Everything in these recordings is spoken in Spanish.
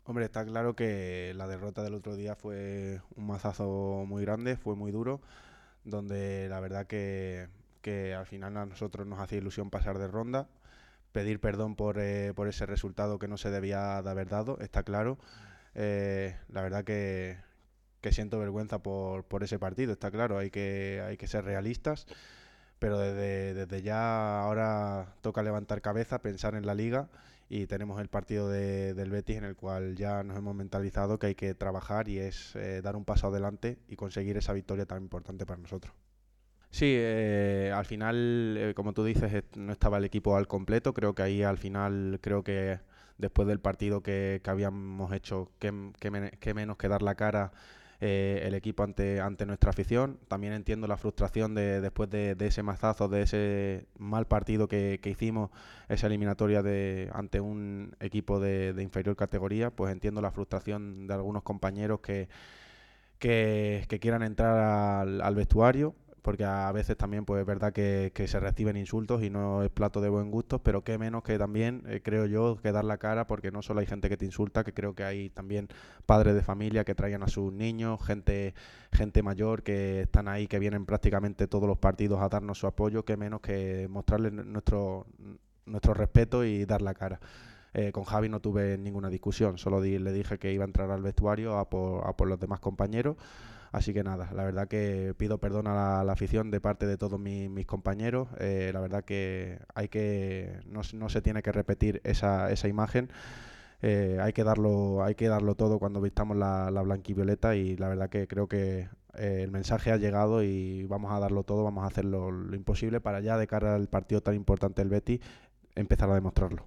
Hombre, está claro que la derrota del otro día fue un mazazo muy grande, fue muy duro, donde la verdad que al final a nosotros nos hacía ilusión pasar de ronda, pedir perdón por ese resultado que no se debía de haber dado, está claro. La verdad que siento vergüenza por ese partido, está claro, hay que ser realistas, pero desde ya ahora toca levantar cabeza, pensar en la liga y tenemos el partido del Betis en el cual ya nos hemos mentalizado que hay que trabajar y es dar un paso adelante y conseguir esa victoria tan importante para nosotros. Sí, al final, como tú dices, no estaba el equipo al completo. Creo que ahí al final, creo que después del partido que habíamos hecho, que menos que dar la cara el equipo ante nuestra afición. También entiendo la frustración después de ese mazazo, de ese mal partido que hicimos, esa eliminatoria ante un equipo de inferior categoría. Pues entiendo la frustración de algunos compañeros que quieran entrar al vestuario, porque a veces también pues es verdad que se reciben insultos y no es plato de buen gusto, pero qué menos que también, creo yo, que dar la cara, porque no solo hay gente que te insulta, que creo que hay también padres de familia que traigan a sus niños, gente mayor que están ahí, que vienen prácticamente todos los partidos a darnos su apoyo, qué menos que mostrarles nuestro respeto y dar la cara. Con Javi no tuve ninguna discusión, solo le dije que iba a entrar al vestuario a por los demás compañeros. Así que nada, la verdad que pido perdón a la afición de parte de todos mis compañeros. La verdad que no se tiene que repetir esa imagen. Hay que darlo todo cuando vistamos la blanquivioleta y la verdad que creo que el mensaje ha llegado y vamos a darlo todo, vamos a hacer lo imposible para ya de cara al partido tan importante del Betis empezar a demostrarlo.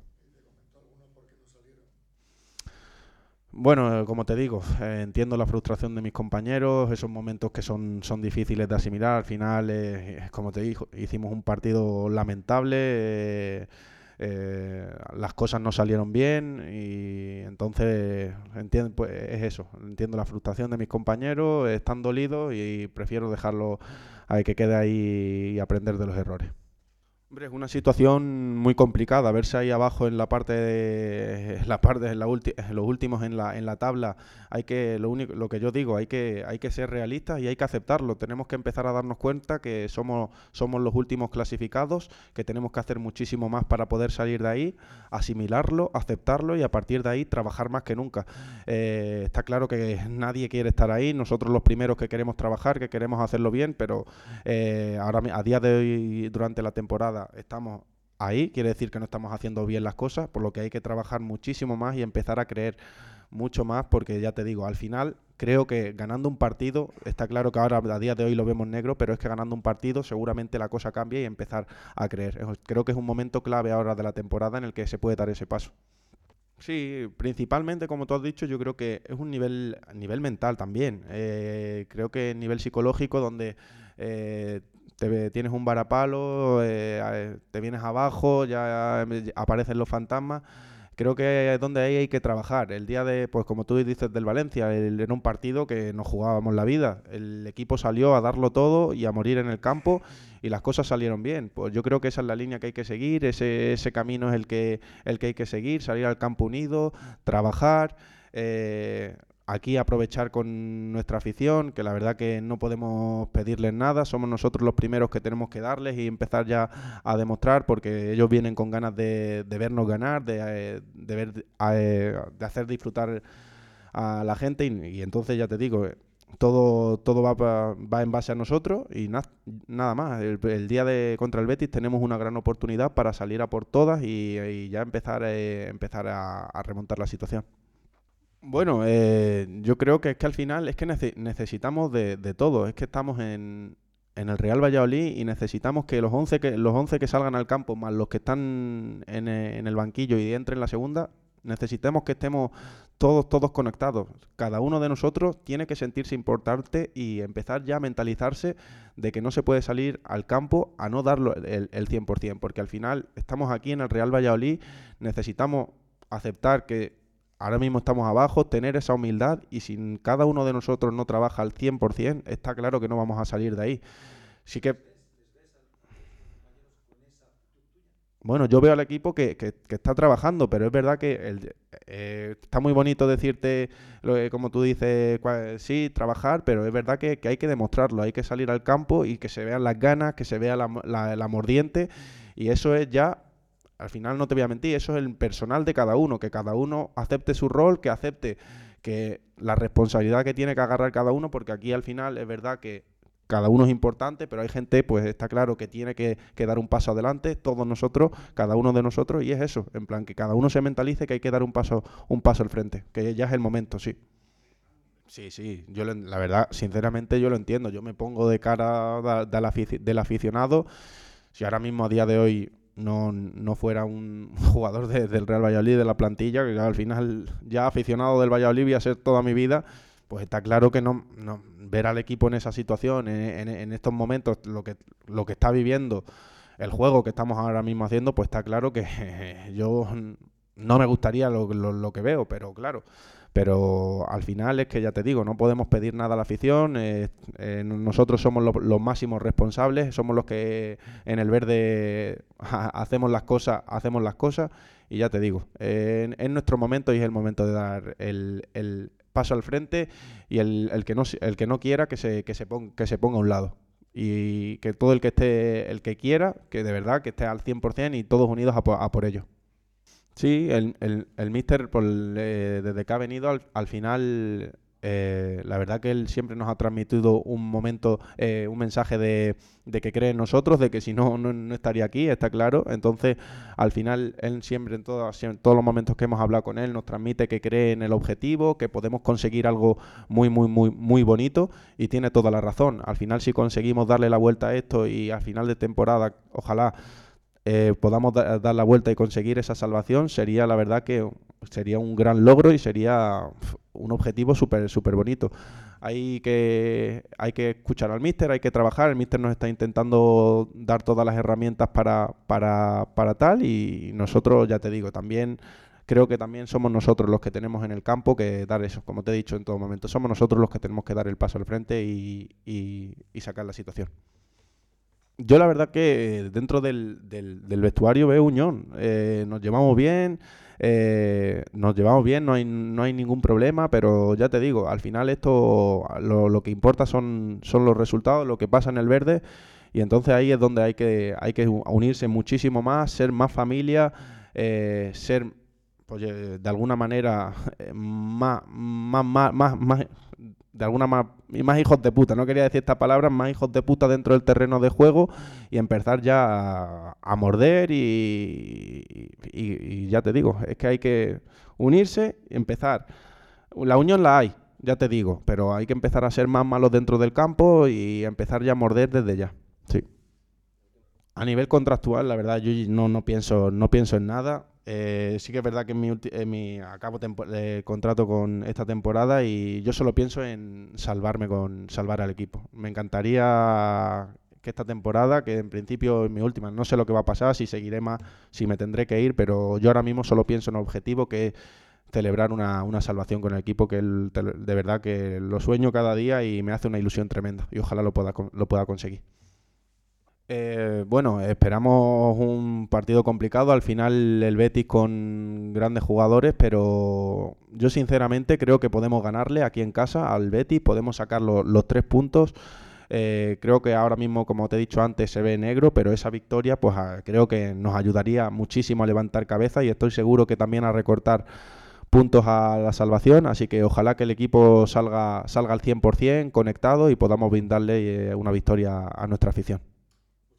Bueno, como te digo, entiendo la frustración de mis compañeros, esos momentos que son difíciles de asimilar. Al final, como te digo, hicimos un partido lamentable, las cosas no salieron bien y entonces entiendo, pues, es eso. Entiendo la frustración de mis compañeros, están dolidos y prefiero dejarlo a que quede ahí y aprender de los errores. Hombre, es una situación muy complicada. Verse ahí abajo en en los últimos en la tabla, lo que yo digo, hay que ser realistas y hay que aceptarlo. Tenemos que empezar a darnos cuenta que somos los últimos clasificados, que tenemos que hacer muchísimo más para poder salir de ahí, asimilarlo, aceptarlo y a partir de ahí trabajar más que nunca. Está claro que nadie quiere estar ahí. Nosotros los primeros que queremos trabajar, que queremos hacerlo bien, pero ahora a día de hoy, durante la temporada, estamos ahí, quiere decir que no estamos haciendo bien las cosas, por lo que hay que trabajar muchísimo más y empezar a creer mucho más, porque ya te digo, al final creo que ganando un partido, está claro que ahora a día de hoy lo vemos negro, pero es que ganando un partido seguramente la cosa cambia y empezar a creer. Creo que es un momento clave ahora de la temporada en el que se puede dar ese paso. Sí, principalmente, como tú has dicho, yo creo que es un nivel mental también. Creo que nivel psicológico donde tienes un varapalo, te vienes abajo, ya aparecen los fantasmas. Creo que es donde ahí hay que trabajar. El día pues como tú dices, del Valencia, era un partido que nos jugábamos la vida. El equipo salió a darlo todo y a morir en el campo y las cosas salieron bien. Pues yo creo que esa es la línea que hay que seguir, ese camino es el que hay que seguir, salir al campo unido, trabajar. Aquí aprovechar con nuestra afición, que la verdad que no podemos pedirles nada, somos nosotros los primeros que tenemos que darles y empezar ya a demostrar, porque ellos vienen con ganas de vernos ganar, de hacer disfrutar a la gente y entonces ya te digo, todo va en base a nosotros y nada más. El día contra el Betis tenemos una gran oportunidad para salir a por todas y ya empezar a remontar la situación. Bueno, yo creo que es que al final es que necesitamos de todo. Es que estamos en el Real Valladolid y necesitamos que los once que salgan al campo, más los que están en el banquillo y entren en la segunda, necesitamos que estemos todos conectados. Cada uno de nosotros tiene que sentirse importante y empezar ya a mentalizarse de que no se puede salir al campo a no darlo el 100%, porque al final estamos aquí en el Real Valladolid, necesitamos aceptar que ahora mismo estamos abajo, tener esa humildad y si cada uno de nosotros no trabaja al 100%, está claro que no vamos a salir de ahí. Sí que Bueno, yo veo al equipo que está trabajando, pero es verdad que está muy bonito decirte, como tú dices, sí, trabajar, pero es verdad que hay que demostrarlo, hay que salir al campo y que se vean las ganas, que se vea la mordiente, y eso es ya, al final no te voy a mentir, eso es el personal de cada uno, que cada uno acepte su rol, que acepte que la responsabilidad que tiene que agarrar cada uno, porque aquí al final es verdad que cada uno es importante, pero hay gente, pues está claro que tiene que dar un paso adelante, todos nosotros, cada uno de nosotros, y es eso, en plan que cada uno se mentalice que hay que dar un paso al frente, que ya es el momento, sí. Sí, sí, la verdad, sinceramente yo lo entiendo, yo me pongo de cara del aficionado, si ahora mismo a día de hoy no fuera un jugador del Real Valladolid, de la plantilla, que al final ya aficionado del Valladolid voy a ser toda mi vida, pues está claro que no ver al equipo en esa situación, en estos momentos, lo que está viviendo, el juego que estamos ahora mismo haciendo, pues está claro que yo no me gustaría lo que veo, pero claro. Pero al final es que ya te digo, no podemos pedir nada a la afición, nosotros somos los máximos responsables, somos los que en el verde hacemos las cosas y ya te digo, es nuestro momento y es el momento de dar el paso al frente y el que no quiera que se ponga a un lado. Y que todo el que quiera, que de verdad que esté al 100% y todos unidos a por ello. Sí, el míster, desde que ha venido, al final, la verdad que él siempre nos ha transmitido un mensaje de que cree en nosotros, de que si no estaría aquí, está claro. Entonces, al final, él siempre, en todos los momentos que hemos hablado con él, nos transmite que cree en el objetivo, que podemos conseguir algo muy, muy, muy, muy bonito, y tiene toda la razón. Al final, si conseguimos darle la vuelta a esto y al final de temporada, ojalá podamos dar la vuelta y conseguir esa salvación, sería la verdad que sería un gran logro y sería un objetivo súper súper bonito. Hay que escuchar al míster, hay que trabajar, el míster nos está intentando dar todas las herramientas para tal, y nosotros, ya te digo, también creo que también somos nosotros los que tenemos en el campo que dar eso, como te he dicho en todo momento, somos nosotros los que tenemos que dar el paso al frente y sacar la situación. Yo la verdad que dentro del vestuario veo unión. Nos llevamos bien, no hay ningún problema, pero ya te digo, al final esto lo que importa son los resultados, lo que pasa en el verde, y entonces ahí es donde hay que unirse muchísimo más, ser más familia, ser pues, de alguna manera más de alguna más hijos de puta, no quería decir esta palabra, más hijos de puta dentro del terreno de juego y empezar ya a morder y ya te digo, es que hay que unirse y empezar. La unión la hay, ya te digo, pero hay que empezar a ser más malos dentro del campo y empezar ya a morder desde ya. Sí. A nivel contractual, la verdad, yo no pienso en nada. Sí que es verdad que acabo contrato con esta temporada y yo solo pienso en salvar al equipo. Me encantaría que esta temporada, que en principio es mi última, no sé lo que va a pasar, si seguiré más, si me tendré que ir, pero yo ahora mismo solo pienso en un objetivo que es celebrar una salvación con el equipo, que de verdad que lo sueño cada día y me hace una ilusión tremenda y ojalá lo pueda conseguir. Bueno, esperamos un partido complicado. Al final el Betis con grandes jugadores, pero yo sinceramente creo que podemos ganarle aquí en casa al Betis, podemos sacar los 3 puntos. Creo que ahora mismo, como te he dicho antes, se ve negro, pero esa victoria pues creo que nos ayudaría muchísimo a levantar cabeza y estoy seguro que también a recortar puntos a la salvación, así que ojalá que el equipo salga al 100% conectado y podamos brindarle una victoria a nuestra afición.